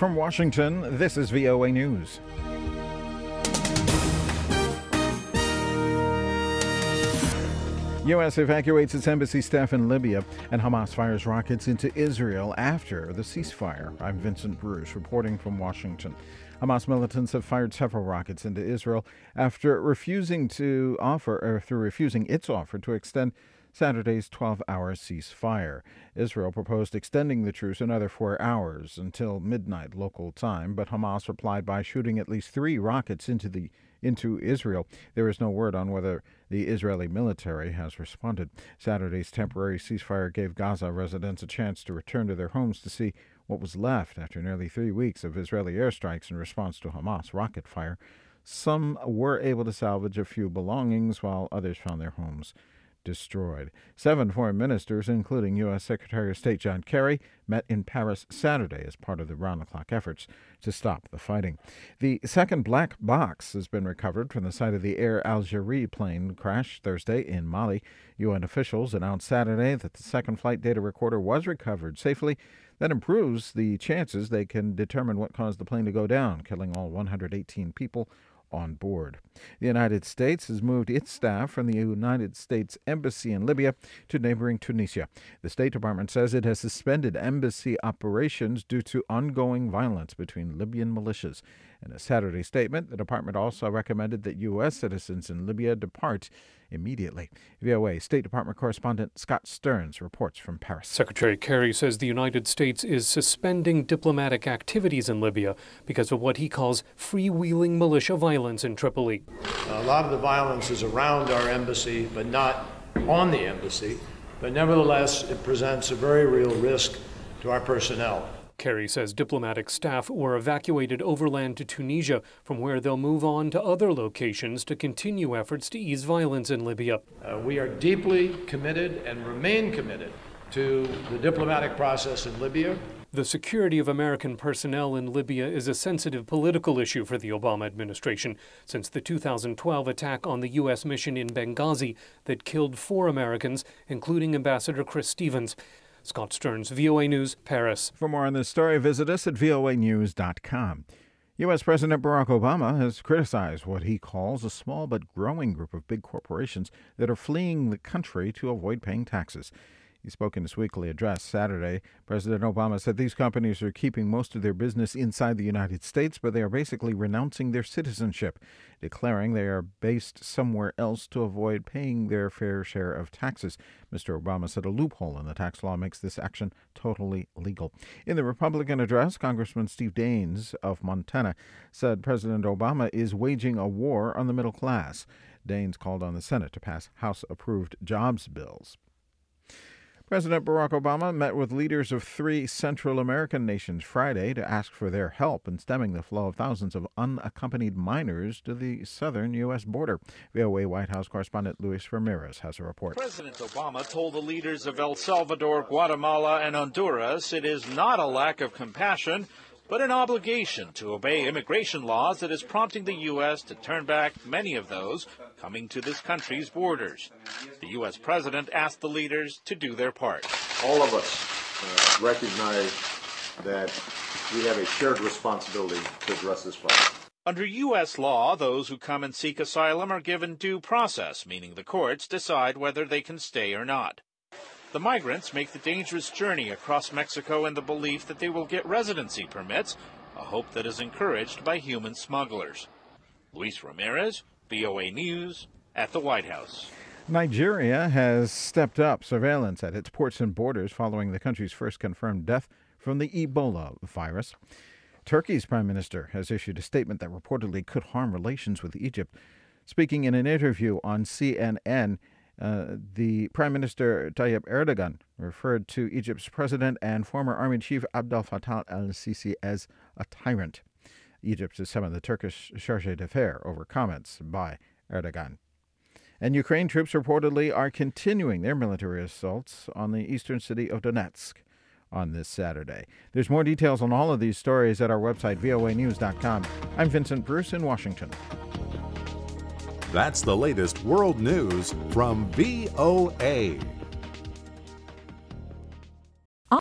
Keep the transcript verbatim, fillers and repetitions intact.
From Washington, this is V O A News. U S evacuates its embassy staff in Libya, and Hamas fires rockets into Israel after the ceasefire. I'm Vincent Bruce, reporting from Washington. Hamas militants have fired several rockets into Israel after refusing to offer, or through refusing its offer to extend Saturday's twelve-hour ceasefire. Israel proposed extending the truce another four hours until midnight local time, but Hamas replied by shooting at least three rockets into the into Israel. There is no word on whether the Israeli military has responded. Saturday's temporary ceasefire gave Gaza residents a chance to return to their homes to see what was left after nearly three weeks of Israeli airstrikes in response to Hamas rocket fire. Some were able to salvage a few belongings, while others found their homes destroyed. Seven foreign ministers, including U S Secretary of State John Kerry, met in Paris Saturday as part of the round-the-clock efforts to stop the fighting. The second black box has been recovered from the site of the Air Algérie plane crash Thursday in Mali. U N officials announced Saturday that the second flight data recorder was recovered safely. That improves the chances they can determine what caused the plane to go down, killing all one hundred eighteen people on board. The United States has moved its staff from the United States Embassy in Libya to neighboring Tunisia. The State Department says it has suspended embassy operations due to ongoing violence between Libyan militias. In a Saturday statement, the department also recommended that U S citizens in Libya depart immediately. V O A State Department correspondent Scott Stearns reports from Paris. Secretary Kerry says the United States is suspending diplomatic activities in Libya because of what he calls freewheeling militia violence in Tripoli. A lot of the violence is around our embassy, but not on the embassy. But nevertheless, it presents a very real risk to our personnel. Kerry says diplomatic staff were evacuated overland to Tunisia, from where they'll move on to other locations to continue efforts to ease violence in Libya. Uh, we are deeply committed and remain committed to the diplomatic process in Libya. The security of American personnel in Libya is a sensitive political issue for the Obama administration since the two thousand twelve attack on the U S mission in Benghazi that killed four Americans, including Ambassador Chris Stevens. Scott Stearns, V O A News, Paris. For more on this story, visit us at V O A news dot com. U S President Barack Obama has criticized what he calls a small but growing group of big corporations that are fleeing the country to avoid paying taxes. He spoke in his weekly address Saturday. President Obama said these companies are keeping most of their business inside the United States, but they are basically renouncing their citizenship, declaring they are based somewhere else to avoid paying their fair share of taxes. Mister Obama said a loophole in the tax law makes this action totally legal. In the Republican address, Congressman Steve Daines of Montana said President Obama is waging a war on the middle class. Daines called on the Senate to pass House-approved jobs bills. President Barack Obama met with leaders of three Central American nations Friday to ask for their help in stemming the flow of thousands of unaccompanied minors to the southern U S border. V O A White House correspondent Luis Ramirez has a report. President Obama told the leaders of El Salvador, Guatemala, and Honduras it is not a lack of compassion, but an obligation to obey immigration laws that is prompting the U S to turn back many of those coming to this country's borders. The U S president asked the leaders to do their part. All of us uh, recognize that we have a shared responsibility to address this problem. Under U S law, those who come and seek asylum are given due process, meaning the courts decide whether they can stay or not. The migrants make the dangerous journey across Mexico in the belief that they will get residency permits, a hope that is encouraged by human smugglers. Luis Ramirez, V O A News, at the White House. Nigeria has stepped up surveillance at its ports and borders following the country's first confirmed death from the Ebola virus. Turkey's prime minister has issued a statement that reportedly could harm relations with Egypt. Speaking in an interview on C N N, Uh, the Prime Minister Tayyip Erdogan referred to Egypt's president and former army chief Abdel Fattah al-Sisi as a tyrant. Egypt has summoned the Turkish charge d'affaires over comments by Erdogan. And Ukraine troops reportedly are continuing their military assaults on the eastern city of Donetsk on this Saturday. There's more details on all of these stories at our website, V O A news dot com. I'm Vincent Bruce in Washington. That's the latest world news from V O A.